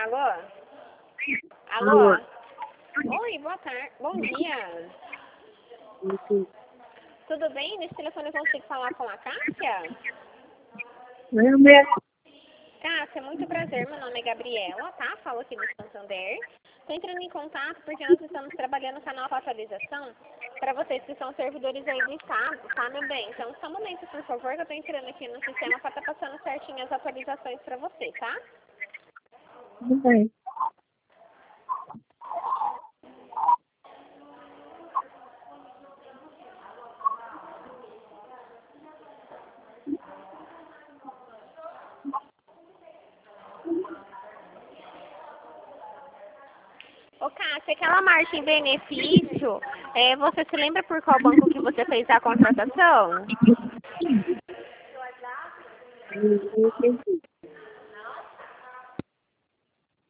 Alô? Alô? Alô? Oi, boa tarde. Bom dia. Tudo bem? Nesse telefone eu consigo falar com a Cássia? Eu mesmo. Cássia, muito prazer. Meu nome é Gabriela, tá? Falo aqui do Santander. Estou entrando em contato porque nós estamos trabalhando com a nova atualização para vocês que são servidores aí do Estado, tá, meu bem? Então, só um momento, por favor, que eu estou entrando aqui no sistema para estar passando certinho as atualizações para você, tá? Tudo bem. Ô, Cássia, aquela margem benefício, você se lembra por qual banco que você fez a contratação?